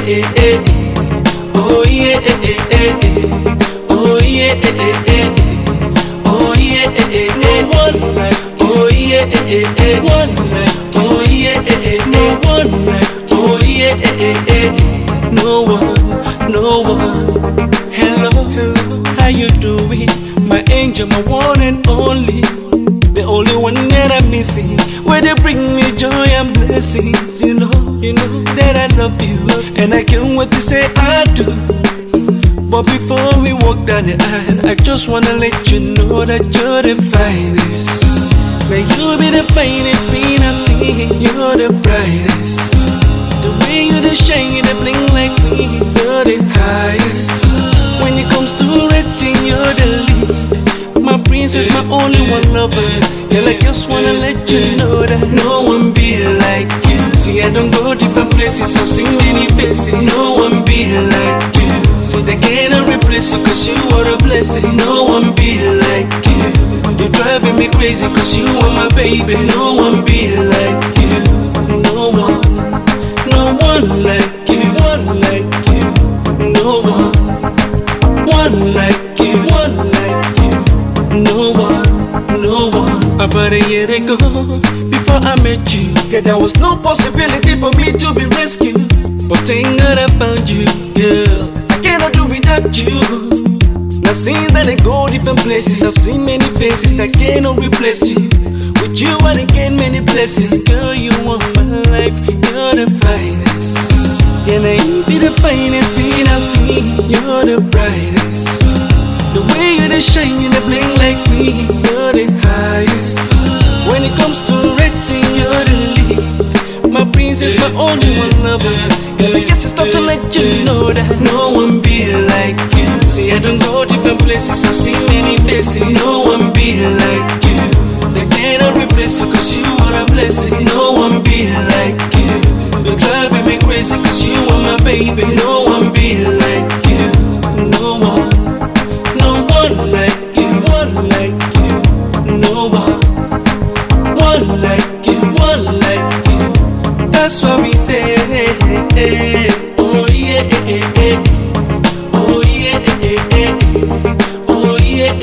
Oh yeah, oh yeah, oh yeah, no one like you. Oh yeah, one like you. Oh yeah, no one like you. Oh yeah, no one. Hello, how you doing? My angel, my one and only, the only one that I'm missing. Where they bring me joy and blessings, you know that I love you, and I can't wait to say I do. But before we walk down the aisle, I just wanna let you know that you're the finest. May you be the finest being I've seen. You're the brightest. The way you the shine, you the bling like me. You're the highest. When it comes to rating, you're the lead. My princess, my only one lover. Girl, I just wanna let you know that no one be like you. See, I don't go different places, I've seen many faces. No one be like you. See, they cannot replace you, cause you are a blessing. No one be like you. You're driving me crazy, cause you are my baby. No one be like you. No one like you. One like you. No one like you. One like you. No one. About a year ago, before I met you, yeah, there was no possibility for me to be rescued. But thank God I found you, girl. I cannot do without you. Now since I go different places, I've seen many faces that cannot replace you. With you I gain many blessings. Girl, you want my life, you're the finest. Yeah, now you be the finest thing I've seen. You're the brightest. The way you the shine, you the bling like me. You're the highest. When it comes to rating, you're the lead. My princess, my only one lover. Girl, I guess it's time to let you know that no one be like you. See, I don't go different places, I've seen many faces. No one be like you. They cannot replace you, cause you are a blessing. No one be like you. You're driving me crazy, cause you are my baby. No one be like you. No one like you. One like you. No one like you. One like you. That's what we say. Oh yeah, oh yeah, oh yeah,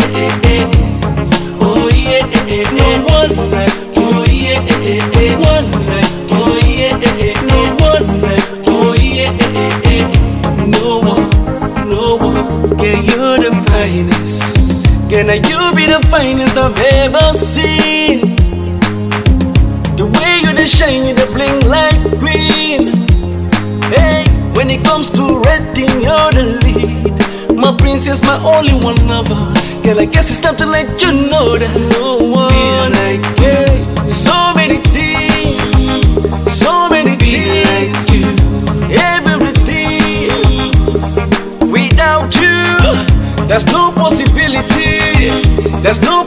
oh yeah, no one like you. Oh yeah, one like you. Oh yeah, no one like you. Oh yeah, no one. Yeah, you're the finest. Can you be the finest I've ever seen? The way you the shine, you the bling like green. Hey, when it comes to rating, you're the lead. My princess, my only one lover. Girl, I guess it's time to let you know that no one like you. So many things like you. Everything without you, there's no possibility. There's no